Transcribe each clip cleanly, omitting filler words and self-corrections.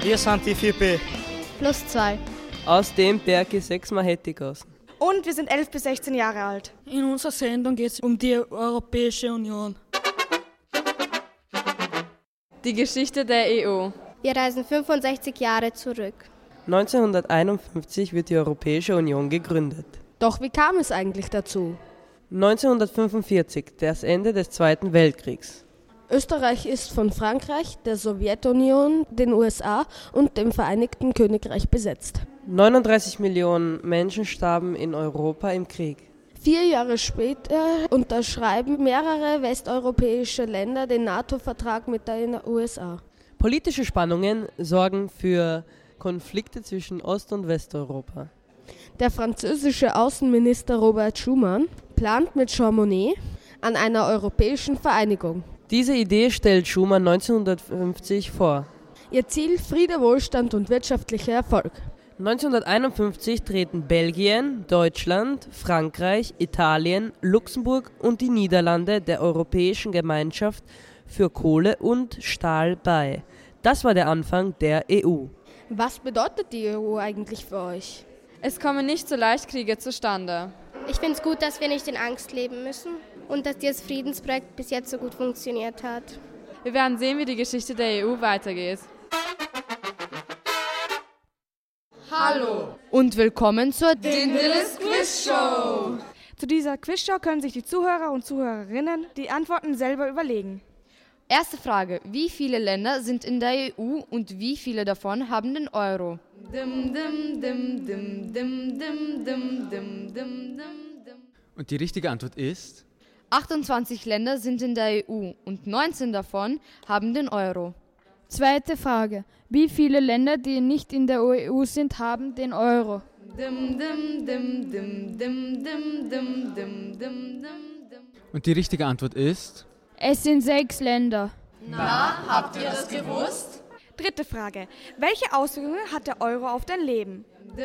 Wir sind die 4b. +2. Aus dem Berge 6-mal Hettigassen. Und wir sind 11 bis 16 Jahre alt. In unserer Sendung geht es um die Europäische Union. Die Geschichte der EU. Wir reisen 65 Jahre zurück. 1951 wird die Europäische Union gegründet. Doch wie kam es eigentlich dazu? 1945, das Ende des Zweiten Weltkriegs. Österreich ist von Frankreich, der Sowjetunion, den USA und dem Vereinigten Königreich besetzt. 39 Millionen Menschen starben in Europa im Krieg. 4 Jahre später unterschreiben mehrere westeuropäische Länder den NATO-Vertrag mit den USA. Politische Spannungen sorgen für Konflikte zwischen Ost- und Westeuropa. Der französische Außenminister Robert Schuman plant mit Jean Monnet an einer europäischen Vereinigung. Diese Idee stellt Schuman 1950 vor. Ihr Ziel: Friede, Wohlstand und wirtschaftlicher Erfolg. 1951 treten Belgien, Deutschland, Frankreich, Italien, Luxemburg und die Niederlande der Europäischen Gemeinschaft für Kohle und Stahl bei. Das war der Anfang der EU. Was bedeutet die EU eigentlich für euch? Es kommen nicht so leicht Kriege zustande. Ich finde es gut, dass wir nicht in Angst leben müssen und dass dieses Friedensprojekt bis jetzt so gut funktioniert hat. Wir werden sehen, wie die Geschichte der EU weitergeht. Hallo und willkommen zur Dindeles Quizshow. Zu dieser Quizshow können sich die Zuhörer und Zuhörerinnen die Antworten selber überlegen. Erste Frage: Wie viele Länder sind in der EU und wie viele davon haben den Euro? Und die richtige Antwort ist? 28 Länder sind in der EU und 19 davon haben den Euro. Zweite Frage: Wie viele Länder, die nicht in der EU sind, haben den Euro? Und die richtige Antwort ist? Es sind 6 Länder. Na, habt ihr das gewusst? Dritte Frage: Welche Auswirkungen hat der Euro auf dein Leben?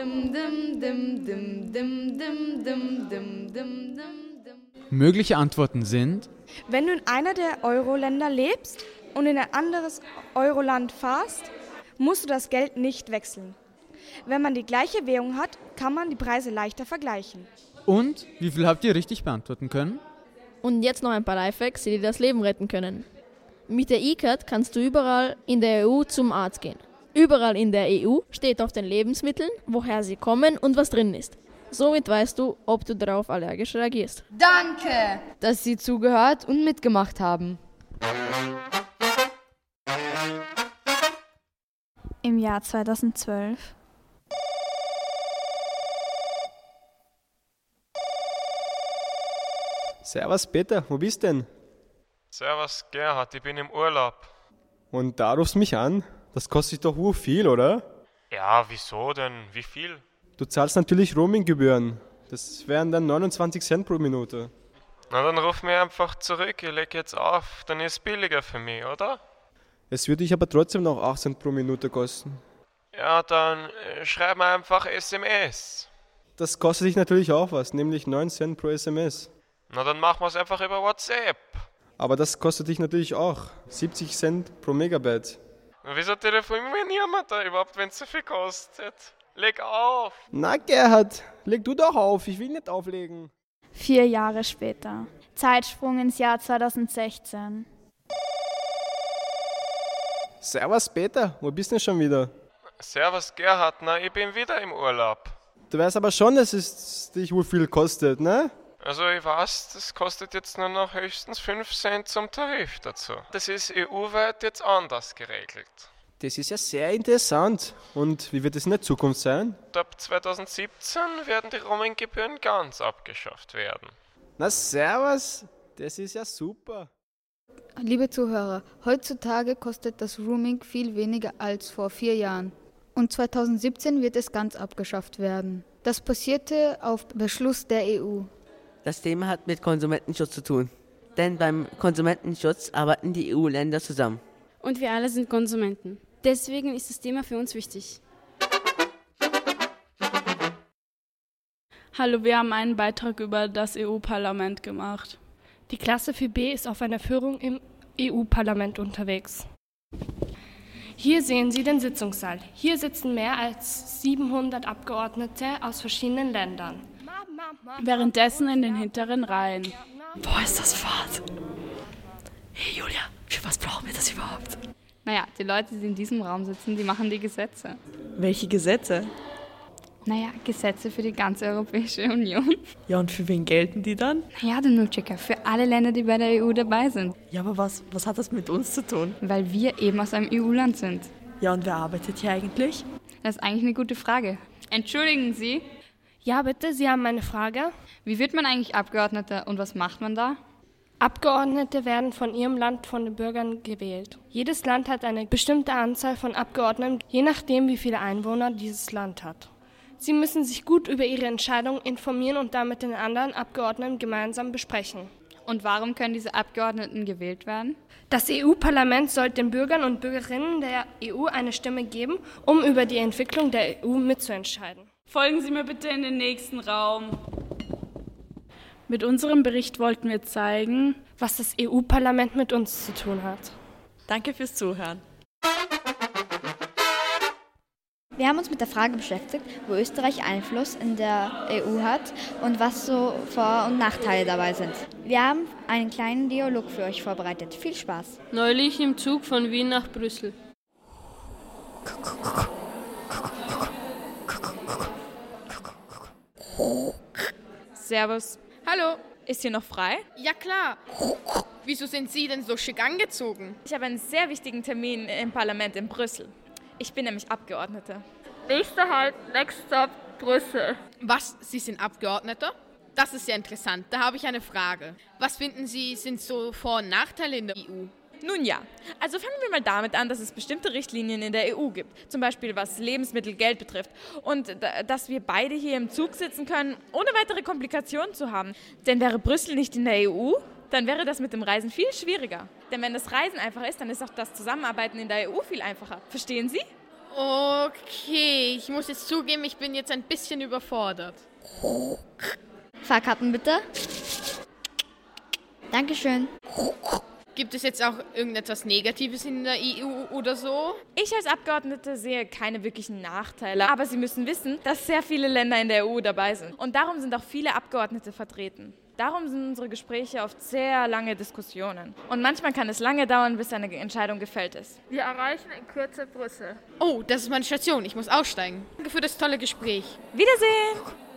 Mögliche Antworten sind? Wenn du in einer der Euro-Länder lebst und in ein anderes Euro-Land fahrst, musst du das Geld nicht wechseln. Wenn man die gleiche Währung hat, kann man die Preise leichter vergleichen. Und wie viel habt ihr richtig beantworten können? Und jetzt noch ein paar Lifehacks, die dir das Leben retten können. Mit der E-Card kannst du überall in der EU zum Arzt gehen. Überall in der EU steht auf den Lebensmitteln, woher sie kommen und was drin ist. Somit weißt du, ob du darauf allergisch reagierst. Danke, dass Sie zugehört und mitgemacht haben. Im Jahr 2012. Servus Peter, wo bist denn? Servus Gerhard, ich bin im Urlaub. Und da rufst du mich an? Das kostet doch viel, oder? Ja, wieso denn? Wie viel? Du zahlst natürlich Roaminggebühren. Das wären dann 29 Cent pro Minute. Na dann ruf mir einfach zurück, ich leg jetzt auf, dann ist es billiger für mich, oder? Es würde dich aber trotzdem noch 8 Cent pro Minute kosten. Ja, dann schreib mir einfach SMS. Das kostet dich natürlich auch was, nämlich 9 Cent pro SMS. Na dann machen wir es einfach über WhatsApp. Aber das kostet dich natürlich auch 70 Cent pro Megabyte. Und wieso telefonieren wir da überhaupt, wenn es so viel kostet? Leg auf! Na Gerhard, leg du doch auf, ich will nicht auflegen. 4 Jahre später. Zeitsprung ins Jahr 2016. Servus Peter, wo bist du denn schon wieder? Servus Gerhard, na ich bin wieder im Urlaub. Du weißt aber schon, dass es dich wohl viel kostet, ne? Also ich weiß, das kostet jetzt nur noch höchstens 5 Cent zum Tarif dazu. Das ist EU-weit jetzt anders geregelt. Das ist ja sehr interessant. Und wie wird es in der Zukunft sein? Ab 2017 werden die Roaminggebühren ganz abgeschafft werden. Na servus, das ist ja super. Liebe Zuhörer, heutzutage kostet das Roaming viel weniger als vor 4 Jahren. Und 2017 wird es ganz abgeschafft werden. Das passierte auf Beschluss der EU. Das Thema hat mit Konsumentenschutz zu tun. Denn beim Konsumentenschutz arbeiten die EU-Länder zusammen. Und wir alle sind Konsumenten. Deswegen ist das Thema für uns wichtig. Hallo, wir haben einen Beitrag über das EU-Parlament gemacht. Die Klasse 4b ist auf einer Führung im EU-Parlament unterwegs. Hier sehen Sie den Sitzungssaal. Hier sitzen mehr als 700 Abgeordnete aus verschiedenen Ländern. Währenddessen in den hinteren Reihen. Boah, ist das fad. Hey Julia, für was brauchen wir das überhaupt? Naja, die Leute, die in diesem Raum sitzen, die machen die Gesetze. Welche Gesetze? Naja, Gesetze für die ganze Europäische Union. Ja, und für wen gelten die dann? Naja, du Nutschika, für alle Länder, die bei der EU dabei sind. Ja, aber was hat das mit uns zu tun? Weil wir eben aus einem EU-Land sind. Ja, und wer arbeitet hier eigentlich? Das ist eigentlich eine gute Frage. Entschuldigen Sie? Ja, bitte, Sie haben eine Frage. Wie wird man eigentlich Abgeordneter und was macht man da? Abgeordnete werden von ihrem Land von den Bürgern gewählt. Jedes Land hat eine bestimmte Anzahl von Abgeordneten, je nachdem, wie viele Einwohner dieses Land hat. Sie müssen sich gut über ihre Entscheidungen informieren und damit den anderen Abgeordneten gemeinsam besprechen. Und warum können diese Abgeordneten gewählt werden? Das EU-Parlament soll den Bürgern und Bürgerinnen der EU eine Stimme geben, um über die Entwicklung der EU mitzuentscheiden. Folgen Sie mir bitte in den nächsten Raum. Mit unserem Bericht wollten wir zeigen, was das EU-Parlament mit uns zu tun hat. Danke fürs Zuhören. Wir haben uns mit der Frage beschäftigt, wo Österreich Einfluss in der EU hat und was so Vor- und Nachteile dabei sind. Wir haben einen kleinen Dialog für euch vorbereitet. Viel Spaß. Neulich im Zug von Wien nach Brüssel. Servus. Hallo, ist hier noch frei? Ja klar. Wieso sind Sie denn so schick angezogen? Ich habe einen sehr wichtigen Termin im Parlament in Brüssel. Ich bin nämlich Abgeordnete. Nächster Halt, next stop, Brüssel. Was, Sie sind Abgeordneter? Das ist ja interessant. Da habe ich eine Frage. Was finden Sie, sind so Vor- und Nachteile in der EU? Nun ja, also fangen wir mal damit an, dass es bestimmte Richtlinien in der EU gibt. Zum Beispiel was Lebensmittel, Geld betrifft. Und dass wir beide hier im Zug sitzen können, ohne weitere Komplikationen zu haben. Denn wäre Brüssel nicht in der EU, dann wäre das mit dem Reisen viel schwieriger. Denn wenn das Reisen einfach ist, dann ist auch das Zusammenarbeiten in der EU viel einfacher. Verstehen Sie? Okay, ich muss jetzt zugeben, ich bin jetzt ein bisschen überfordert. Fahrkarten bitte. Dankeschön. Gibt es jetzt auch irgendetwas Negatives in der EU oder so? Ich als Abgeordnete sehe keine wirklichen Nachteile. Aber Sie müssen wissen, dass sehr viele Länder in der EU dabei sind. Und darum sind auch viele Abgeordnete vertreten. Darum sind unsere Gespräche oft sehr lange Diskussionen. Und manchmal kann es lange dauern, bis eine Entscheidung gefällt ist. Wir erreichen in Kürze Brüssel. Oh, das ist meine Station. Ich muss aussteigen. Danke für das tolle Gespräch. Wiedersehen!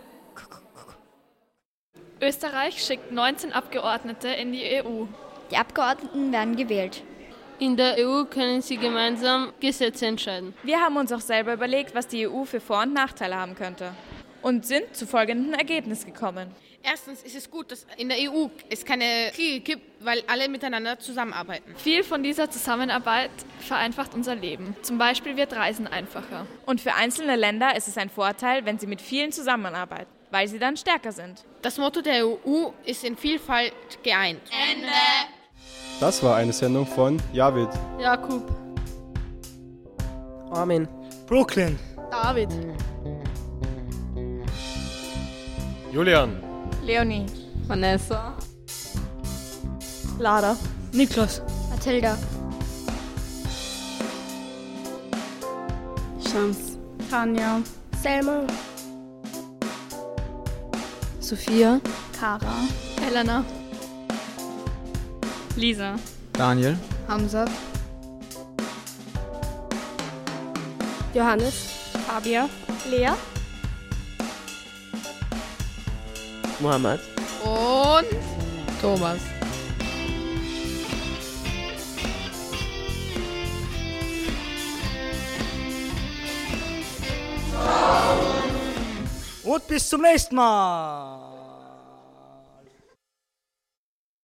Österreich schickt 19 Abgeordnete in die EU. Die Abgeordneten werden gewählt. In der EU können sie gemeinsam Gesetze entscheiden. Wir haben uns auch selber überlegt, was die EU für Vor- und Nachteile haben könnte. Und sind zu folgendem Ergebnis gekommen. Erstens ist es gut, dass in der EU es keine Kriege gibt, weil alle miteinander zusammenarbeiten. Viel von dieser Zusammenarbeit vereinfacht unser Leben. Zum Beispiel wird Reisen einfacher. Und für einzelne Länder ist es ein Vorteil, wenn sie mit vielen zusammenarbeiten, weil sie dann stärker sind. Das Motto der EU ist in Vielfalt geeint. Ende. Das war eine Sendung von Javid, Jakub, Armin, Brooklyn, David, Julian, Leonie, Vanessa, Lara, Niklas, Mathilda, Shams, Tanja, Selma, Sophia, Kara, Helena, Lisa, Daniel, Hamza, Johannes, Fabia, Lea, Mohammed und Thomas. und bis zum nächsten Mal.